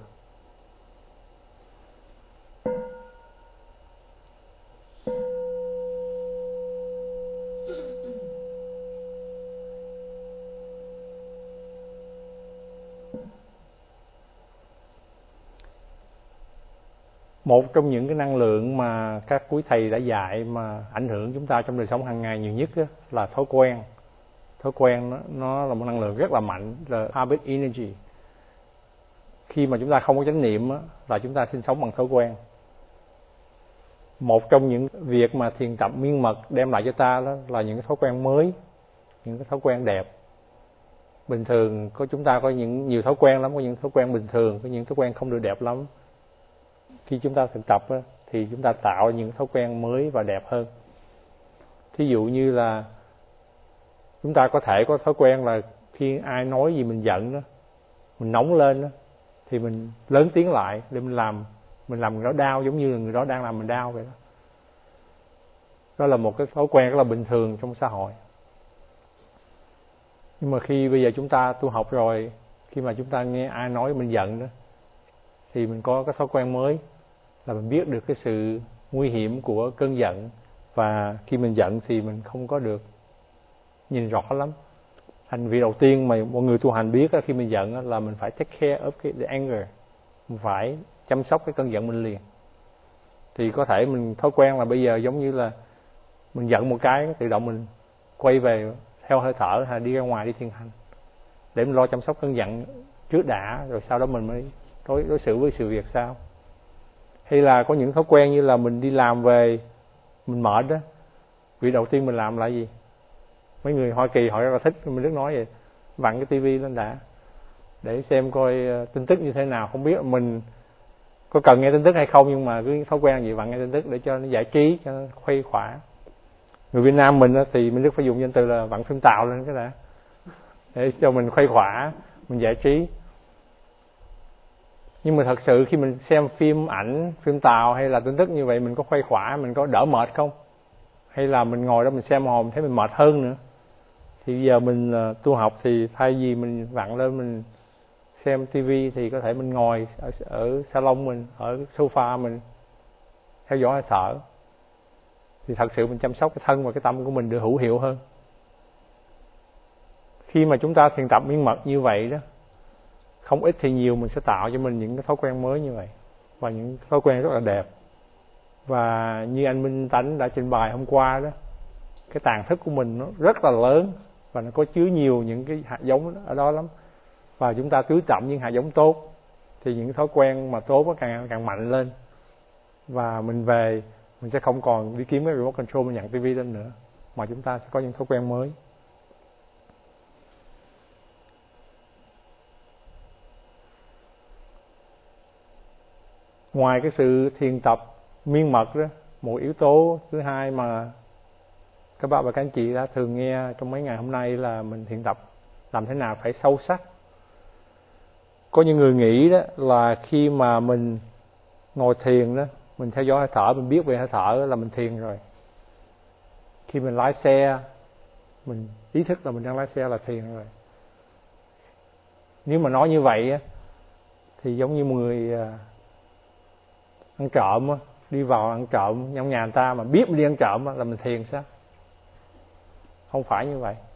Một trong những cái năng lượng mà các quý thầy đã dạy mà ảnh hưởng chúng ta trong đời sống hàng ngày nhiều nhất là thói quen. Thói quen nó là một năng lượng rất là mạnh, là habit energy. Khi mà chúng ta không có chánh niệm là chúng ta sinh sống bằng thói quen. Một trong những việc mà thiền tập miên mật đem lại cho ta đó là những cái thói quen mới, những cái thói quen đẹp. Bình thường chúng ta có nhiều thói quen lắm, có những thói quen bình thường, có những thói quen không được đẹp lắm. Khi chúng ta thực tập thì chúng ta tạo những thói quen mới và đẹp hơn. Thí dụ như là chúng ta có thể có thói quen là khi ai nói gì mình giận đó, mình nóng lên đó, thì mình lớn tiếng lại để mình làm người đó đau, giống như là người đó đang làm mình đau vậy đó. Đó là một cái thói quen rất là bình thường trong xã hội. Nhưng mà khi bây giờ chúng ta tu học rồi, khi mà chúng ta nghe ai nói mình giận đó, thì mình có cái thói quen mới là mình biết được cái sự nguy hiểm của cơn giận, và khi mình giận thì mình không có được nhìn rõ lắm. Hành vi đầu tiên mà mọi người tu hành biết khi mình giận là mình phải take care of the anger, mình phải chăm sóc cái cơn giận mình liền. Thì có thể mình thói quen là bây giờ giống như là mình giận một cái tự động mình quay về theo hơi thở hay đi ra ngoài đi thiền hành để mình lo chăm sóc cơn giận trước đã, rồi sau đó mình mới đối xử với sự việc sau. Hay là có những thói quen như là mình đi làm về mình mệt đó, việc đầu tiên mình làm là gì? Mấy người Hoa Kỳ họ rất là thích, mình rất nói vậy, vặn cái tivi lên đã để xem coi tin tức như thế nào. Không biết mình có cần nghe tin tức hay không, nhưng mà cứ thói quen gì vặn nghe tin tức để cho nó giải trí, cho nó khuây khỏa. Người Việt Nam mình thì mình rất phải dùng danh từ là vặn phim Tàu lên cái đã, để cho mình khuây khỏa, mình giải trí. Nhưng mà thật sự khi mình xem phim ảnh, phim Tàu hay là tin tức như vậy, mình có khuây khỏa, mình có đỡ mệt không? Hay là mình ngồi đó mình xem hồn thấy mình mệt hơn nữa? Thì giờ mình tu học thì thay vì mình vặn lên mình xem tivi thì có thể mình ngồi ở salon mình, ở sofa mình theo dõi hơi thở. Thì thật sự mình chăm sóc cái thân và cái tâm của mình được hữu hiệu hơn. Khi mà chúng ta thiền tập miên mật như vậy đó, không ít thì nhiều mình sẽ tạo cho mình những cái thói quen mới như vậy, và những thói quen rất là đẹp. Và như anh Minh Tánh đã trình bày hôm qua đó, cái tàng thức của mình nó rất là lớn và nó có chứa nhiều những cái hạt giống ở đó lắm. Và chúng ta tưới tẩm những hạt giống tốt thì những thói quen mà tốt nó càng mạnh lên. Và mình về mình sẽ không còn đi kiếm cái remote control mình nhận tivi lên nữa, mà chúng ta sẽ có những thói quen mới. Ngoài cái sự thiền tập miên mật đó, một yếu tố thứ hai mà các bạn và các anh chị đã thường nghe trong mấy ngày hôm nay là mình thiền tập làm thế nào phải sâu sắc. Có những người nghĩ đó là khi mà mình ngồi thiền đó, mình theo dõi hơi thở, mình biết về hơi thở là mình thiền rồi. Khi mình lái xe, mình ý thức là mình đang lái xe là thiền rồi. Nếu mà nói như vậy thì giống như một người ăn trộm, đi vào ăn trộm trong nhà người ta mà biết mình đi ăn trộm là mình thiền sao? Không phải như vậy.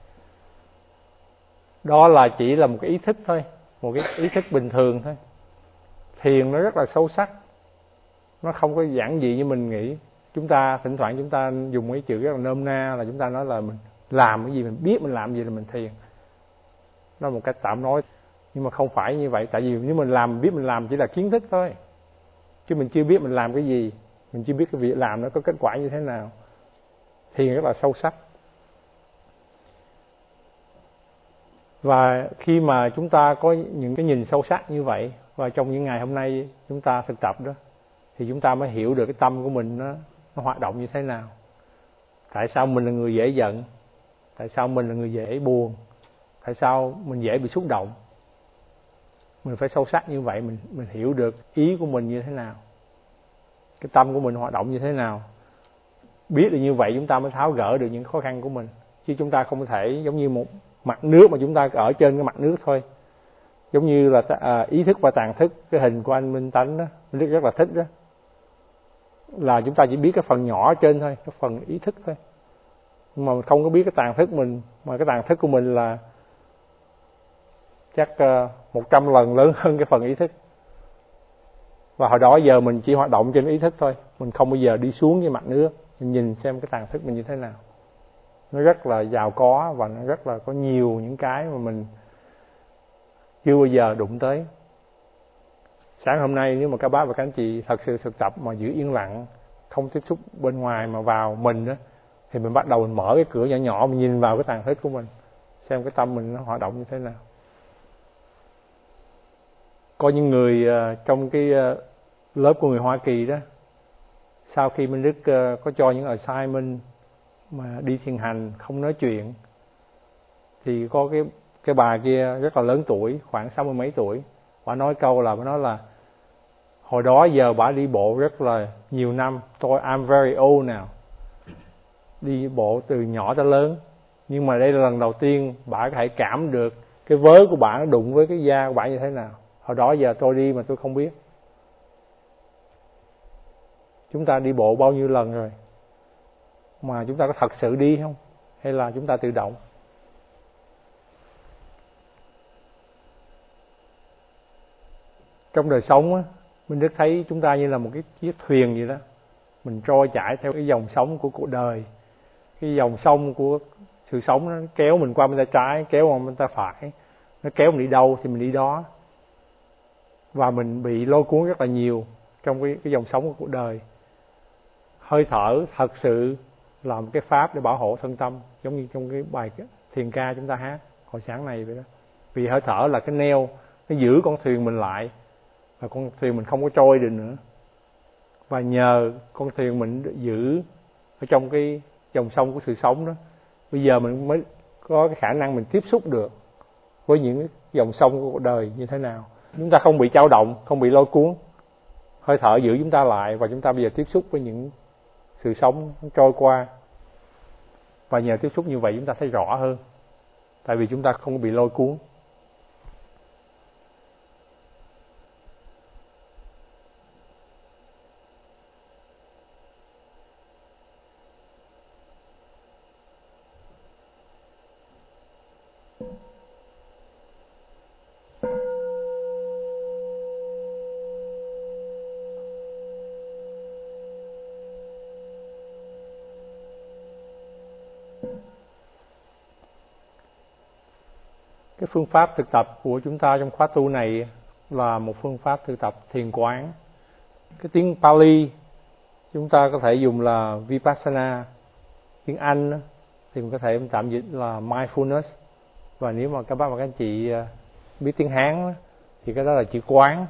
Đó là chỉ là một cái ý thức thôi, một cái ý thức bình thường thôi. Thiền nó rất là sâu sắc, nó không có giản dị như mình nghĩ. Chúng ta thỉnh thoảng chúng ta dùng cái chữ rất là nôm na là chúng ta nói là mình làm cái gì, mình biết mình làm gì là mình thiền. Đó là một cách tạm nói, nhưng mà không phải như vậy. Tại vì nếu mình làm, biết mình làm chỉ là kiến thức thôi, chứ mình chưa biết mình làm cái gì, mình chưa biết cái việc làm nó có kết quả như thế nào. Thiền rất là sâu sắc. Và khi mà chúng ta có những cái nhìn sâu sắc như vậy, và trong những ngày hôm nay chúng ta thực tập đó, thì chúng ta mới hiểu được cái tâm của mình nó hoạt động như thế nào. Tại sao mình là người dễ giận? Tại sao mình là người dễ buồn? Tại sao mình dễ bị xúc động? Mình phải sâu sắc như vậy, mình hiểu được ý của mình như thế nào, cái tâm của mình hoạt động như thế nào. Biết được như vậy chúng ta mới tháo gỡ được những khó khăn của mình. Chứ chúng ta không thể giống như mặt nước mà chúng ta ở trên cái mặt nước thôi. Giống như là ý thức và tàng thức, cái hình của anh Minh Tánh đó, Minh rất là thích đó, là chúng ta chỉ biết cái phần nhỏ ở trên thôi, cái phần ý thức thôi, nhưng mà không có biết cái tàng thức mình, mà cái tàng thức của mình là chắc 100 lần lớn hơn cái phần ý thức. Và hồi đó giờ mình chỉ hoạt động trên ý thức thôi, mình không bao giờ đi xuống với mặt nước, mình nhìn xem cái tàng thức mình như thế nào. Nó rất là giàu có và nó rất là có nhiều những cái mà mình chưa bao giờ đụng tới. Sáng hôm nay nếu mà các bác và các anh chị thật sự thực tập mà giữ yên lặng, không tiếp xúc bên ngoài mà vào mình đó, thì mình bắt đầu mình mở cái cửa nhỏ nhỏ, mình nhìn vào cái tàng thức của mình, xem cái tâm mình nó hoạt động như thế nào. Có những người trong cái lớp của người Hoa Kỳ đó, sau khi Minh Đức có cho những assignment mà đi thiền hành không nói chuyện, thì có cái bà kia rất là lớn tuổi, khoảng 60 mấy tuổi, bà nói câu là, bà nói là hồi đó giờ bà đi bộ rất là nhiều năm, tôi I'm very old now, đi bộ từ nhỏ tới lớn, nhưng mà đây là lần đầu tiên bà có thể cảm được cái vớ của bà nó đụng với cái da của bà như thế nào. Hồi đó giờ tôi đi mà tôi không biết. Chúng ta đi bộ bao nhiêu lần rồi mà chúng ta có thật sự đi không, hay là chúng ta tự động? Trong đời sống á, mình được thấy chúng ta như là một cái chiếc thuyền vậy đó, mình trôi chảy theo cái dòng sống của cuộc đời. Cái dòng sông của sự sống nó kéo mình qua bên tay trái, kéo qua bên tay phải, nó kéo mình đi đâu thì mình đi đó. Và mình bị lôi cuốn rất là nhiều trong cái dòng sống của cuộc đời. Hơi thở thật sự là một cái pháp để bảo hộ thân tâm, giống như trong cái bài thiền ca chúng ta hát hồi sáng này vậy đó. Vì hơi thở là cái neo, nó giữ con thuyền mình lại, và con thuyền mình không có trôi được nữa. Và nhờ con thuyền mình giữ ở trong cái dòng sông của sự sống đó, bây giờ mình mới có cái khả năng mình tiếp xúc được với những dòng sông của cuộc đời như thế nào. Chúng ta không bị dao động, không bị lôi cuốn. Hơi thở giữ chúng ta lại, và chúng ta bây giờ tiếp xúc với những sự sống trôi qua. Và nhờ tiếp xúc như vậy chúng ta thấy rõ hơn, tại vì chúng ta không bị lôi cuốn. Cái phương pháp thực tập của chúng ta trong khóa tu này là một phương pháp thực tập thiền quán. Cái tiếng Pali chúng ta có thể dùng là Vipassana, tiếng Anh thì mình có thể tạm dịch là Mindfulness, và nếu mà các bác và các anh chị biết tiếng Hán thì cái đó là chữ quán.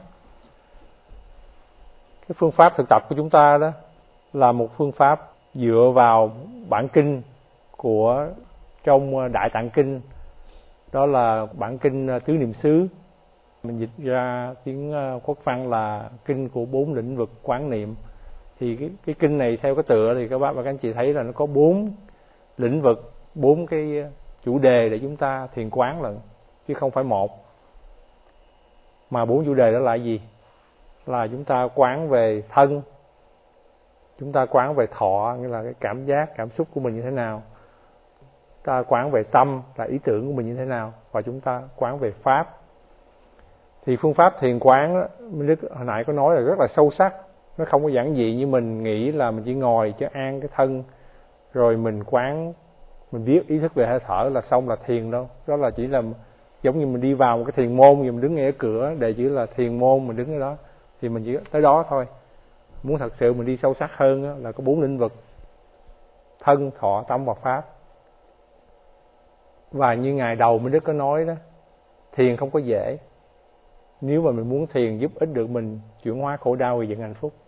Cái phương pháp thực tập của chúng ta đó là một phương pháp dựa vào bản kinh của trong Đại Tạng Kinh, đó là bản kinh Tứ Niệm xứ, mình dịch ra tiếng Quốc văn là kinh của 4 lĩnh vực quán niệm. Thì cái kinh này theo cái tựa thì các bác và các anh chị thấy là nó có 4 lĩnh vực, 4 cái chủ đề để chúng ta thiền quán lận, chứ không phải một. Mà 4 chủ đề đó là gì? Là chúng ta quán về thân, chúng ta quán về thọ, nghĩa là cái cảm giác, cảm xúc của mình như thế nào, ta quán về tâm là ý tưởng của mình như thế nào, và chúng ta quán về pháp. Thì phương pháp thiền quán đó, Minh Đức hồi nãy có nói là rất là sâu sắc, nó không có giản dị như mình nghĩ là mình chỉ ngồi cho an cái thân rồi mình quán, mình biết ý thức về hơi thở là xong là thiền đâu. Đó là chỉ là giống như mình đi vào một cái thiền môn, mình đứng ngay ở cửa để chỉ là thiền môn, mình đứng ở đó thì mình chỉ tới đó thôi. Muốn thật sự mình đi sâu sắc hơn đó, là có 4 lĩnh vực: thân, thọ, tâm và pháp. Và như ngày đầu Minh Đức có nói đó, thiền không có dễ. Nếu mà mình muốn thiền giúp ích được mình chuyển hóa khổ đau và dựng hạnh phúc.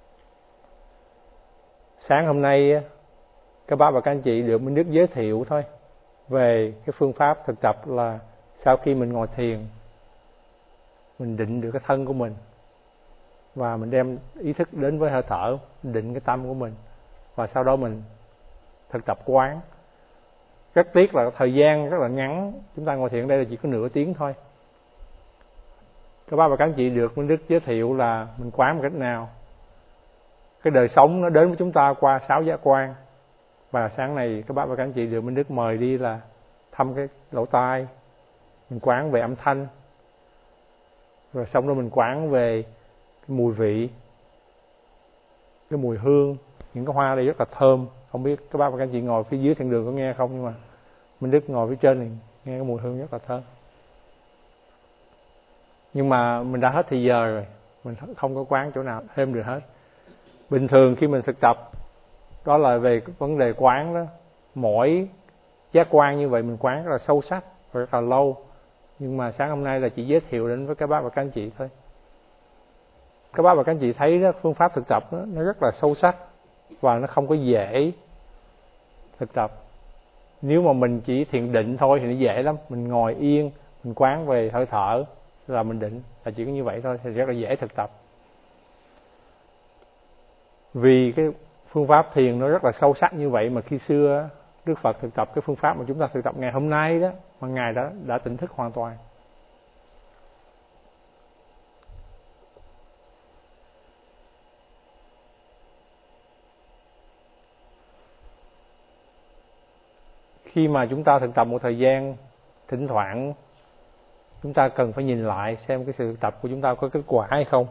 Sáng hôm nay các bác và các anh chị được Minh Đức giới thiệu thôi về cái phương pháp thực tập là sau khi mình ngồi thiền, mình định được cái thân của mình, và mình đem ý thức đến với hơi thở, định cái tâm của mình, và sau đó mình thực tập quán. Rất tiếc là thời gian rất là ngắn, chúng ta ngồi thiền đây là chỉ có nửa tiếng thôi. Các bác và các anh chị được Minh Đức giới thiệu là mình quán một cách nào. Cái đời sống nó đến với chúng ta qua 6 giác quan. Và sáng này các bác và các anh chị được Minh Đức mời đi là thăm cái lỗ tai, mình quán về âm thanh, rồi xong rồi mình quán về cái mùi vị, cái mùi hương. Những cái hoa đây rất là thơm. Không biết các bác và các anh chị ngồi phía dưới thiền đường có nghe không, nhưng mà Minh Đức ngồi phía trên này nghe cái mùi hương rất là thơm. Nhưng mà mình đã hết thì giờ rồi, mình không có quán chỗ nào thêm được hết. Bình thường khi mình thực tập, đó là về cái vấn đề quán đó, mỗi giác quan như vậy mình quán rất là sâu sắc và rất là lâu. Nhưng mà sáng hôm nay là chỉ giới thiệu đến với các bác và các anh chị thôi. Các bác và các anh chị thấy đó, phương pháp thực tập đó, nó rất là sâu sắc và nó không có dễ thực tập. Nếu mà mình chỉ thiền định thôi thì nó dễ lắm. Mình ngồi yên, mình quán về hơi thở là mình định, là chỉ có như vậy thôi thì rất là dễ thực tập. Vì cái phương pháp thiền nó rất là sâu sắc như vậy mà khi xưa Đức Phật thực tập cái phương pháp mà chúng ta thực tập ngày hôm nay đó, mà Ngài đã tỉnh thức hoàn toàn. Khi mà chúng ta thực tập một thời gian, thỉnh thoảng chúng ta cần phải nhìn lại xem cái sự thực tập của chúng ta có kết quả hay không,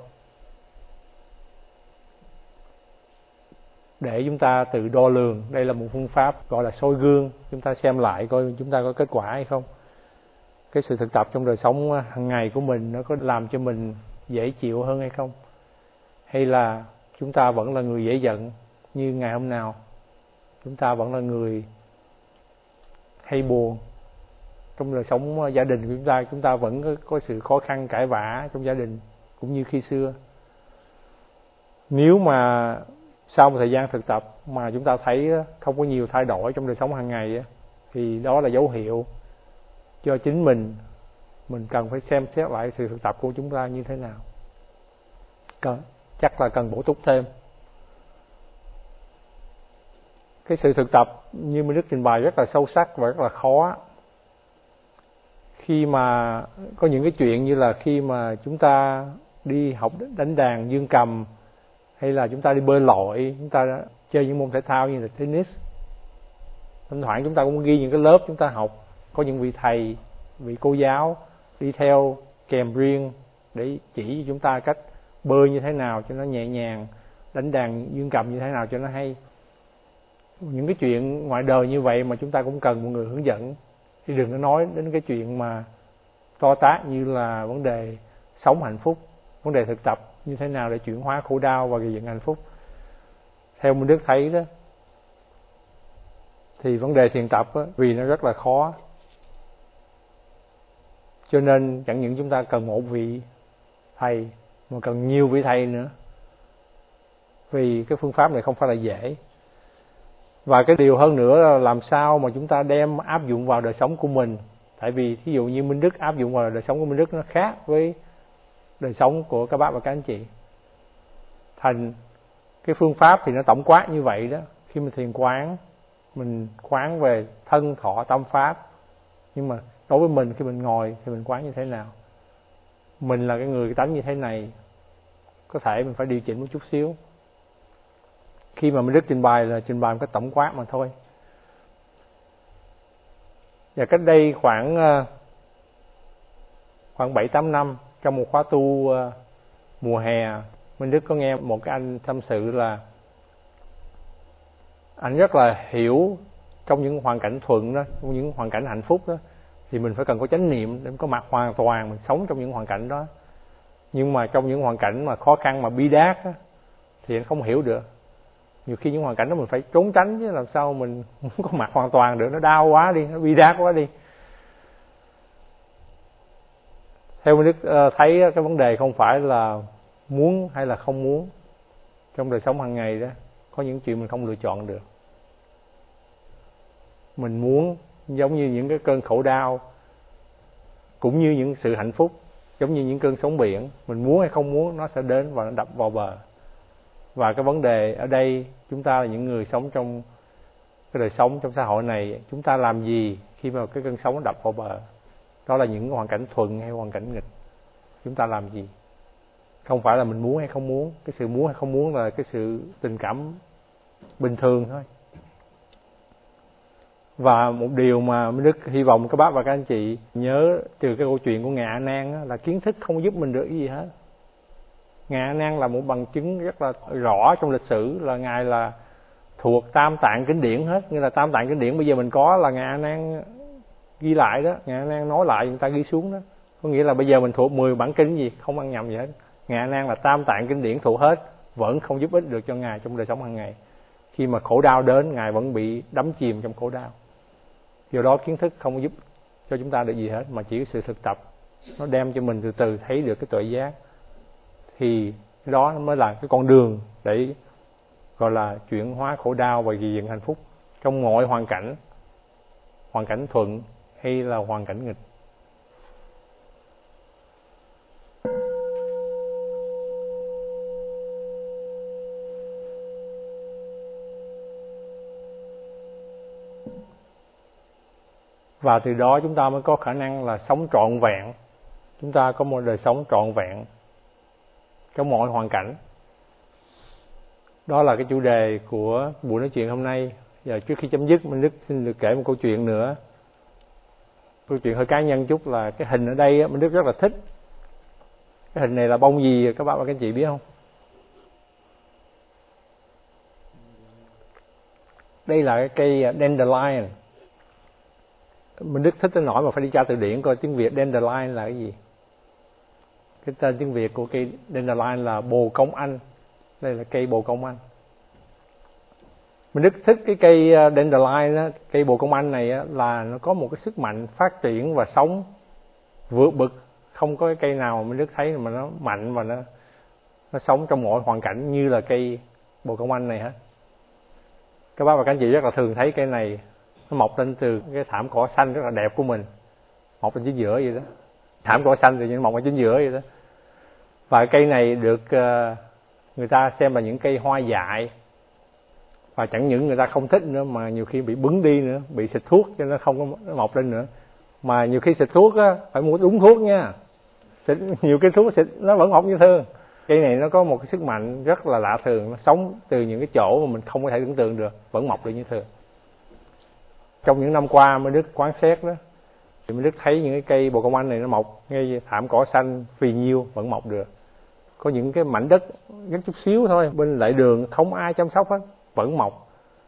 để chúng ta tự đo lường. Đây là một phương pháp gọi là soi gương, chúng ta xem lại coi chúng ta có kết quả hay không. Cái sự thực tập trong đời sống hàng ngày của mình nó có làm cho mình dễ chịu hơn hay không, hay là chúng ta vẫn là người dễ giận như ngày hôm nào, chúng ta vẫn là người hay buồn. Trong đời sống gia đình của chúng ta vẫn có sự khó khăn cãi vã trong gia đình cũng như khi xưa. Nếu mà sau một thời gian thực tập mà chúng ta thấy không có nhiều thay đổi trong đời sống hàng ngày, thì đó là dấu hiệu cho chính mình cần phải xem xét lại sự thực tập của chúng ta như thế nào. Chắc là cần bổ túc thêm. Cái sự thực tập như Minh Đức trình bày rất là sâu sắc và rất là khó. Khi mà có những cái chuyện như là khi mà chúng ta đi học đánh đàn dương cầm, hay là chúng ta đi bơi lội, chúng ta chơi những môn thể thao như là tennis, thỉnh thoảng chúng ta cũng ghi những cái lớp chúng ta học, có những vị thầy, vị cô giáo đi theo kèm riêng để chỉ cho chúng ta cách bơi như thế nào cho nó nhẹ nhàng, đánh đàn dương cầm như thế nào cho nó hay. Những cái chuyện ngoài đời như vậy mà chúng ta cũng cần một người hướng dẫn. Thì đừng có nói đến cái chuyện mà to tát như là vấn đề sống hạnh phúc, vấn đề thực tập như thế nào để chuyển hóa khổ đau và gây dựng hạnh phúc. Theo Minh Đức thấy đó, thì vấn đề thiền tập đó, vì nó rất là khó, cho nên chẳng những chúng ta cần một vị thầy mà cần nhiều vị thầy nữa, vì cái phương pháp này không phải là dễ. Và cái điều hơn nữa là làm sao mà chúng ta đem áp dụng vào đời sống của mình. Tại vì thí dụ như Minh Đức áp dụng vào đời sống của Minh Đức nó khác với đời sống của các bác và các anh chị. Thành cái phương pháp thì nó tổng quát như vậy đó. Khi mình thiền quán, mình quán về thân thọ tâm pháp. Nhưng mà đối với mình, khi mình ngồi thì mình quán như thế nào? Mình là cái người cái tánh như thế này, có thể mình phải điều chỉnh một chút xíu. Khi mà Minh Đức trình bày là trình bày một cái tổng quát mà thôi. Và cách đây khoảng 7-8 năm, trong một khóa tu mùa hè, Minh Đức có nghe một cái anh tâm sự là anh rất là hiểu trong những hoàn cảnh thuận đó, trong những hoàn cảnh hạnh phúc đó, thì mình phải cần có chánh niệm để có mặt hoàn toàn, mình sống trong những hoàn cảnh đó. Nhưng mà trong những hoàn cảnh mà khó khăn mà bi đát đó, thì anh không hiểu được. Nhiều khi những hoàn cảnh đó mình phải trốn tránh chứ làm sao mình không có mặt hoàn toàn được, nó đau quá đi, nó bi đát quá đi. Theo Minh Đức thấy cái vấn đề không phải là muốn hay là không muốn. Trong đời sống hàng ngày đó, có những chuyện mình không lựa chọn được. Mình muốn giống như những cái cơn khổ đau, cũng như những sự hạnh phúc, giống như những cơn sóng biển. Mình muốn hay không muốn nó sẽ đến và nó đập vào bờ. Và cái vấn đề ở đây, chúng ta là những người sống trong cái đời sống trong xã hội này, chúng ta làm gì khi mà cái cơn sóng đập vào bờ. Đó là những hoàn cảnh thuận hay hoàn cảnh nghịch, chúng ta làm gì. Không phải là mình muốn hay không muốn, cái sự muốn hay không muốn là cái sự tình cảm bình thường thôi. Và một điều mà Minh Đức hy vọng các bác và các anh chị nhớ từ cái câu chuyện của Ngài A Nan là kiến thức không giúp mình được cái gì hết. Ngài A Nan là một bằng chứng rất là rõ trong lịch sử, là Ngài là thuộc tam tạng kinh điển hết. Như là tam tạng kinh điển bây giờ mình có là Ngài A Nan ghi lại đó, Ngài A Nan nói lại người ta ghi xuống đó. Có nghĩa là bây giờ mình thuộc 10 bản kinh gì, không ăn nhầm gì hết. Ngài A Nan là tam tạng kinh điển thuộc hết, vẫn không giúp ích được cho Ngài trong đời sống hàng ngày. Khi mà khổ đau đến, Ngài vẫn bị đắm chìm trong khổ đau. Do đó kiến thức không giúp cho chúng ta được gì hết, mà chỉ sự thực tập nó đem cho mình từ từ thấy được cái tuệ giác. Thì cái đó mới là cái con đường để gọi là chuyển hóa khổ đau và ghi dựng hạnh phúc trong mọi hoàn cảnh thuận hay là hoàn cảnh nghịch. Và từ đó chúng ta mới có khả năng là sống trọn vẹn. Chúng ta có một đời sống trọn vẹn trong mọi hoàn cảnh. Đó là cái chủ đề của buổi nói chuyện hôm nay. Giờ trước khi chấm dứt, Minh Đức xin được kể một câu chuyện nữa. Câu chuyện hơi cá nhân chút là cái hình ở đây Minh Đức rất là thích. Cái hình này là bông gì các bạn và các chị biết không? Đây là cái cây dandelion. Minh Đức thích tới nỗi mà phải đi tra từ điển coi tiếng Việt dandelion là cái gì. Cái tên tiếng Việt của cây dandelion là bồ công anh. Đây là cây bồ công anh. Minh Đức thích cái cây dandelion đó, cây bồ công anh này là nó có một cái sức mạnh phát triển và sống vượt bậc. Không có cái cây nào mà Minh Đức thấy mà nó mạnh và nó sống trong mọi hoàn cảnh như là cây bồ công anh này hết. Các bác và các anh chị rất là thường thấy cây này nó mọc lên từ cái thảm cỏ xanh rất là đẹp của mình, mọc lên chính giữa vậy đó. Thảm cỏ xanh thì nó mọc ở chính giữa vậy đó. Và cây này được người ta xem là những cây hoa dại. Và chẳng những người ta không thích nữa mà nhiều khi bị bứng đi nữa, bị xịt thuốc cho nó không có nó mọc lên nữa. Mà nhiều khi xịt thuốc á, phải mua đúng thuốc nha. Nhiều cái thuốc xịt nó vẫn mọc như thường. Cây này nó có một cái sức mạnh rất là lạ thường, nó sống từ những cái chỗ mà mình không có thể tưởng tượng được, vẫn mọc được như thường. Trong những năm qua Minh Đức quán xét đó, thì Minh Đức thấy những cái cây bồ công anh này nó mọc ngay thảm cỏ xanh phì nhiêu vẫn mọc được. Có những cái mảnh đất rất chút xíu thôi, bên lề đường không ai chăm sóc hết, vẫn mọc.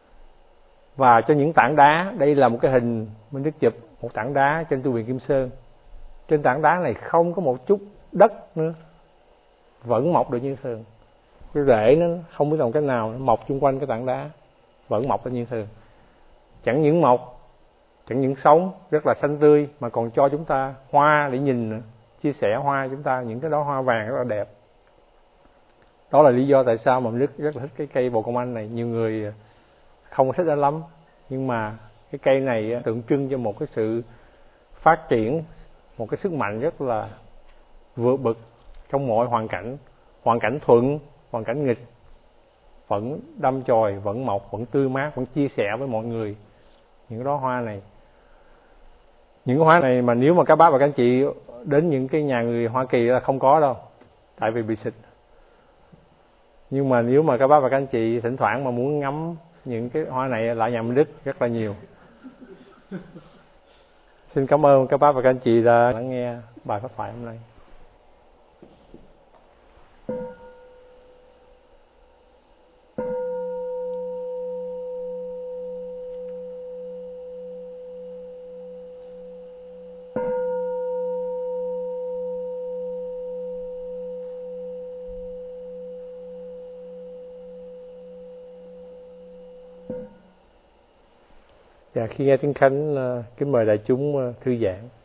Và cho những tảng đá, đây là một cái hình Minh Đức chụp một tảng đá trên tu viện Kim Sơn. Trên tảng đá này không có một chút đất nữa, vẫn mọc được như thường. Cái rễ nó không biết làm cách nào, nó mọc xung quanh cái tảng đá, vẫn mọc lên như thường. Chẳng những mọc, chẳng những sống rất là xanh tươi, mà còn cho chúng ta hoa để nhìn nữa. Chia sẻ hoa chúng ta, những cái đó hoa vàng rất là đẹp. Đó là lý do tại sao mà Minh Đức rất là thích cái cây bồ công anh này. Nhiều người không thích nó lắm, nhưng mà cái cây này tượng trưng cho một cái sự phát triển, một cái sức mạnh rất là vượt bậc trong mọi hoàn cảnh thuận, hoàn cảnh nghịch, vẫn đâm chồi, vẫn mọc, vẫn tươi mát, vẫn chia sẻ với mọi người những đóa hoa này. Những cái hoa này mà nếu mà các bác và các anh chị đến những cái nhà người Hoa Kỳ là không có đâu, tại vì bị xịt. Nhưng mà nếu mà các bác và các anh chị thỉnh thoảng mà muốn ngắm những cái hoa này lại nhà Minh Đức rất là nhiều. Xin cảm ơn các bác và các anh chị đã lắng nghe bài pháp thoại hôm nay. Và khi nghe tiếng khánh, kính mời đại chúng thư giãn.